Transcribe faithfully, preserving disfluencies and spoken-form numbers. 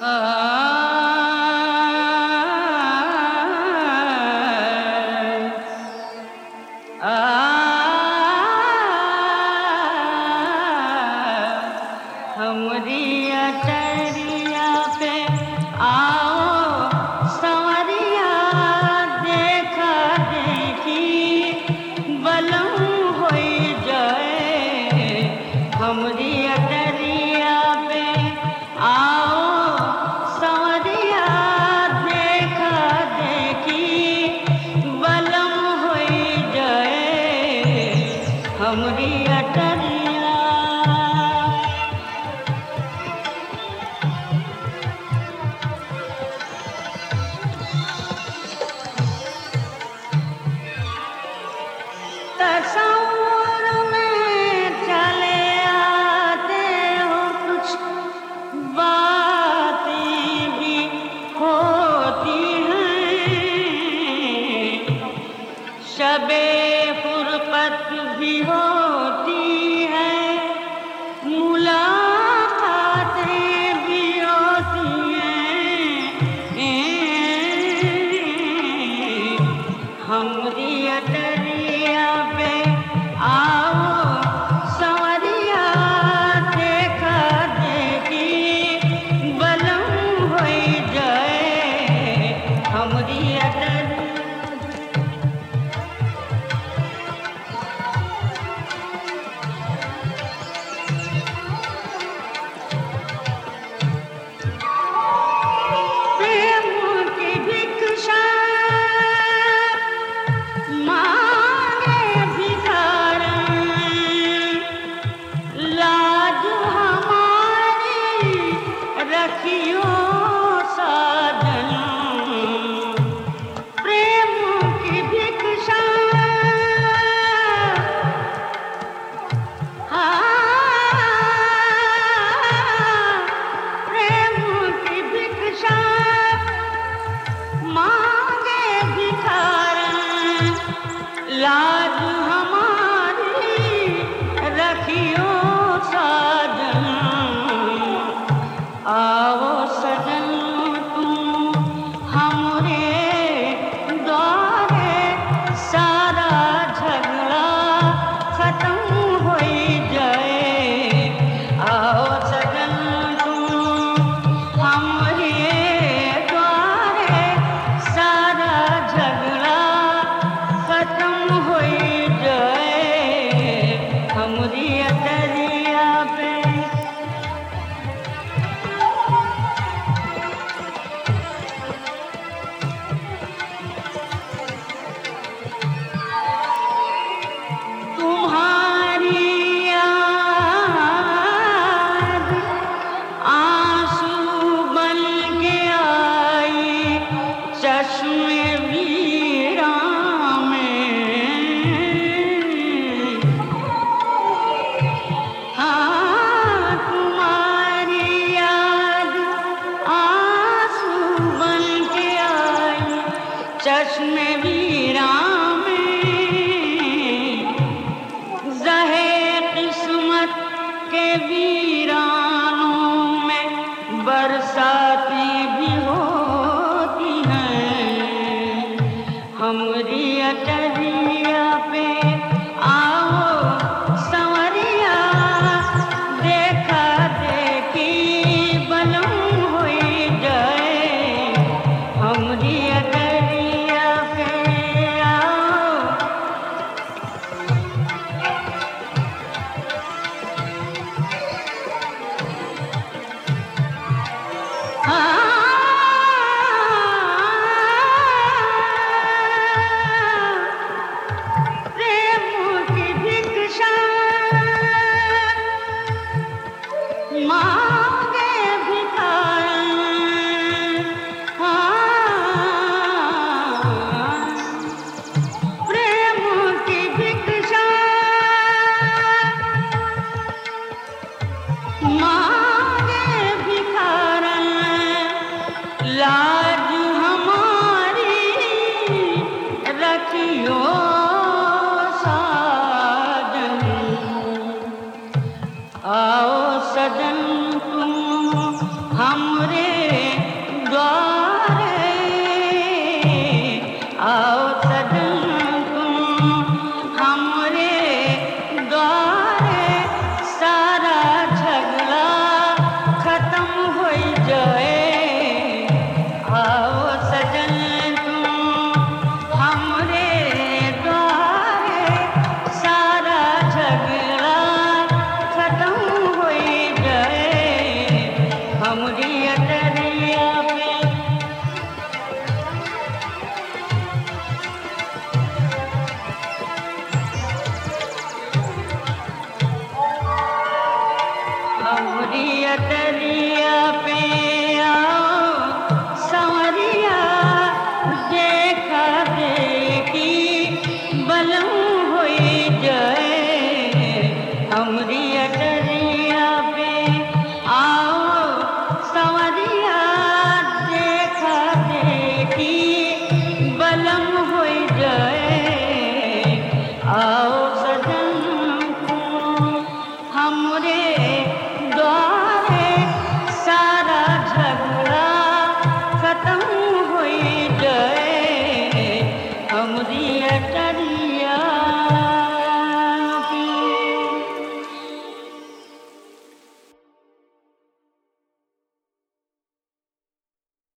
हमरी अटरिया पे आओ संवरिया, देखा देखी बलम होई जाए। हमरी अटरिया पे आओ संवरिया, देखा देखी बलम होई जाए। हमरी अटरिया तस्वीर में चले आते हो, कुछ बातें भी होती हैं, शबे फुरकत भी होती है, मुलाकातें भी होती हैं। हमरी अटरिया पे आओ संवरिया, देखा देखी बलम होई जाए। हमरी अटरिया प्रेम की भिक्षा मांगे भिखारन, लाज हमारी रखियो साजन। प्रेम की भिक्षा प्रेम की भिक्षा मांगे भिखारन, लाज हमारी रखियो साजन। आओ सजन तुम हमरे द्वारे, सारा झगड़ा खत्म होई जाए। आओ सजन तुम हमरे द्वारे, सारा झगड़ा खत्म होई जाए। हमरी अटरिया पे तुम्हारी याद आंसू बन के आई, चश्मे वीरा में। हाँ, तुम्हारी याद आंसू बन के आई, चश्मे वीरा में। ज़हे किस्मत के वीरानों में बरसाती भी होती हैं। हमरी अटरिया पे आओ संवरिया, देखा देखी बलम होई जाए। हमरी अटरिया पे आओ प्रेम की भिक्षा मांगे भिखारन। प्रेम की भिक्षा मांगे भिखारन, लाज हमारी रखियो साजन। आओ सजन तुम हमरे हमरी अटरिया पे हमरी अटरिया पे आओ संवरिया देखा देखी बलम होई जाए हमरी अटरिया पे आओ संवरिया देखा देखी बलम होई जाए आओ सजन हमरे द्वारे सारा झगड़ा खत्म होई जाए हमरी अटरिया